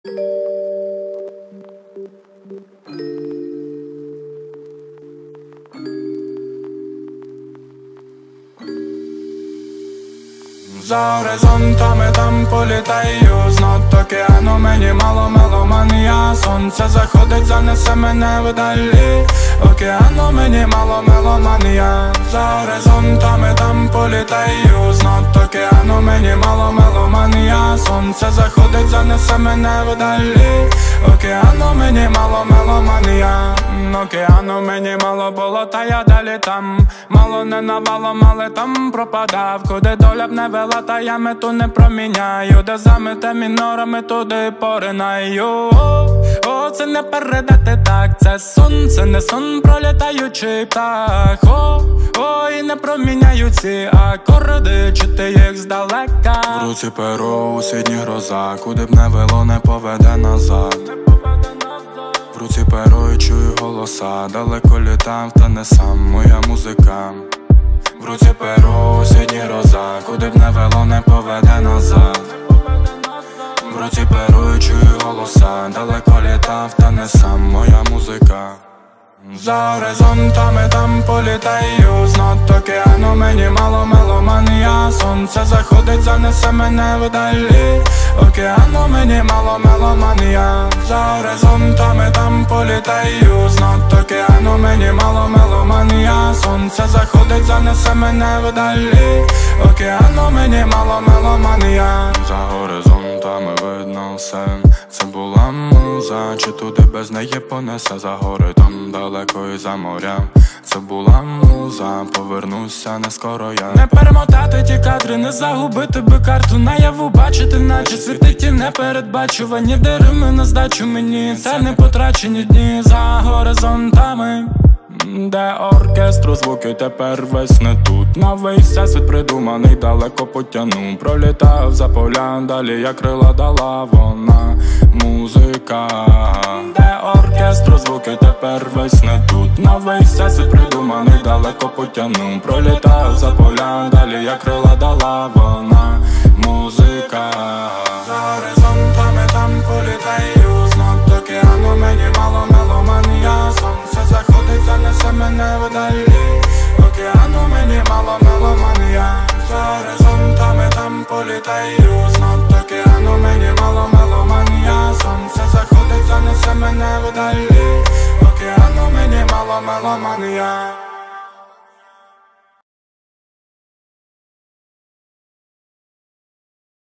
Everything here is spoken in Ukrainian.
За горизонтами там політаю, з над океану мені мало меломанія. Сонце заходить, занесе мене вдалі, океану мені мало меломанія. За горизонтами там політаю, з над океану мені мало меломанія. Сонце заходить, занесе мене вдалі, океану мені мало меломанія. Океану мені мало було, та я далі там. Мало не навалом, але там пропадав. Куди доля б не вела, та я мету не проміняю. Де замите мінорами, туди поринаю. О, це не передати так, це сон, це не сон, пролітаючий птах. О, і не проміняю ці акорди, чути їх здалека. В руці перо, у сідні гроза, куди б не вело, не поведе назад. В руці перо і чую голоса, далеко літав, та не сам, моя музика. В руці перо, у сідні гроза, куди б не вело, не поведе назад. В руці перо і чую голоса, далеко літав, та не сам, моя музика. За горизонтами там політаю, з над океану мені мало меломанія. Сонце заходить, занесе мене вдалі, океану мені мало меломанія. За горизонтами там політаю, з над океану мені мало меломанія. Сонце заходить, занесе мене вдалі, океану мені мало меломанія. За горизонтами видно все, це була муза, чи туди без неї понесе. За гори там далеко і за моря, це була муза, повернуся не скоро я. Не перемотати ті кадри, не загубити би карту наяву, бачити, наче світить і непередбачувані. Де рими на здачу мені, це не потрачені дні. За горизонтами, де оркестру звуки тепер весь не тут. Новий всесвіт придуманий, далеко потягну. Пролітав за поля, далі як крила дала вона музика. Де оркестру звуки тепер весь не тут. Новий всесвіт придуманий, далеко потягну. Пролітав за поля, далі як крила дала вона музика. За горизонтами там політаю, з над океану мені мало меломанія. Сонце заходить, занесе мене вдалі, океану мені мало меломанія. За горизонтами там політаю, з над океану мені мало меломанія. Сонце заходить, занесе мене вдалі, океану мені мало меломанія.